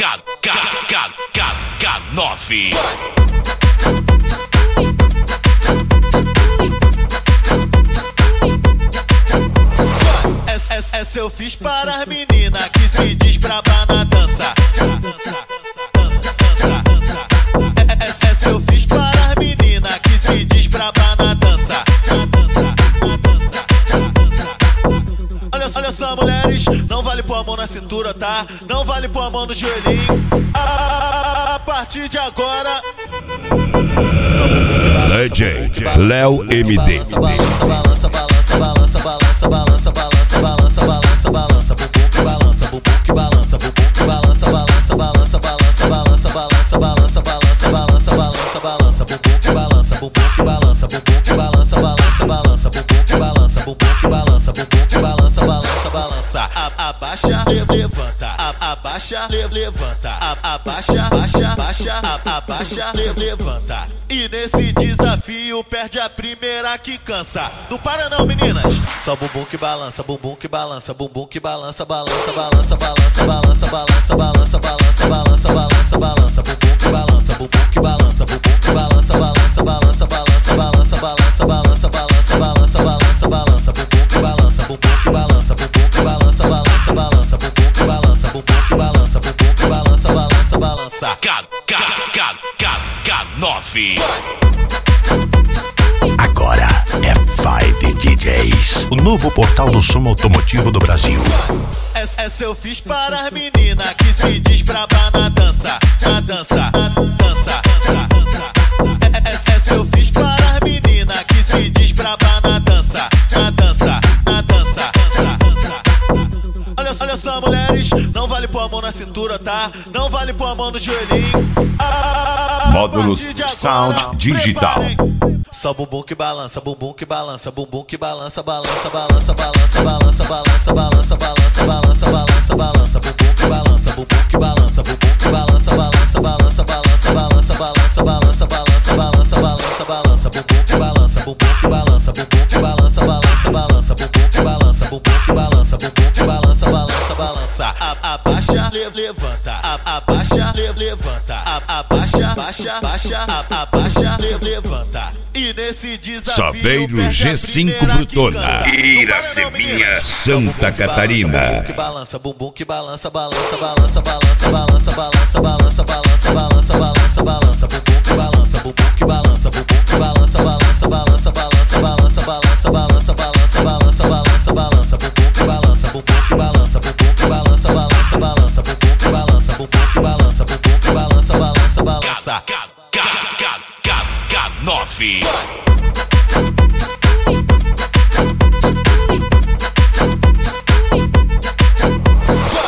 K9. Essa eu fiz para as meninas que se diz braba na dança. Essa eu fiz para as meninas que se diz braba na dança. Olha só, mulheres, não vale pôr a mão na cintura, tá? Não vale pôr a mão no joelhinho. A partir de agora, DJ Léo MD. Balança, balança, balança, balança, balança, balança, balança, balança, bumbum que balança, bumbum que balança, bumbum que balança, balança, balança, balança, balança, balança, balança, balança, balança, balança, bumbum que balança, bumbum que balança, bumbum que balança, balança, balança, bumbum que balança, bumbum que balança, bumbum que balança, balança, balança. Abaixa, levanta, abaixa, levanta, abaixa, baixa, baixa, abaixa, levanta. E nesse desafio perde a primeira que cansa. Não para não, meninas. Só bumbum que balança, bumbum que balança, bumbum que balança, balança, balança, balança, balança, balança, balança, balança, balança, balança, balança, bumbum que balança, bumbum que balança, bumbum que balança, balança, balança, balança, balança, balança, balança, balança, balança, balança, balança, bumbum que balança, bumbum que balança, bumbum que balança, balança, balança, bumbum que balança, bumbum que balança, bumbum que balança, balança, balança. K9. Agora é Five DJs, o novo portal do som automotivo do Brasil. Essa eu fiz para as meninas que se diz braba na dança, na dança, na dança. Essa eu fiz para as meninas que se diz braba na dança, na dança, na dança. Olha só, mulheres, não vale pôr a mão na cintura, tá? Não vale pôr a mão no joelhinho. Módulos Sound Digital. Só bumbum que balança, bumbum que balança, bumbum que balança, balança, balança, balança, balança, balança, balança, balança, balança, balança, balança, bumbum que balança, bumbum que balança, bumbum que balança, balança, balança, balança, balança, balança, balança, balança, balança, balança, balança, bumbum que balança, bumbum que balança, bumbum que balança, balança, balança, bumbum que balança, bumbum que balança, bumbum que balança, balança, balança. Abaixa, levanta, abaixa, levanta, abaixa, baixa, baixa, abaixa, levanta. E nesse desafio Saveiro G5 Brutona, Iraceminha, Santa Catarina. Bumbum que balança, bumbum que balança, balança, balança, balança, balança, balança, balança, balança, balança, balança, balança, bumbum que balança, bumbum que balança, bumbum que balança, balança, balança, balança, balança, balança, balança, balança, balança, balança, balança, bumbum que balança, bumbum que balança, bumbum que balança, balança, balança, bumbum que balança, bumbum que balança, bumbum que balança, balança, balança. K9.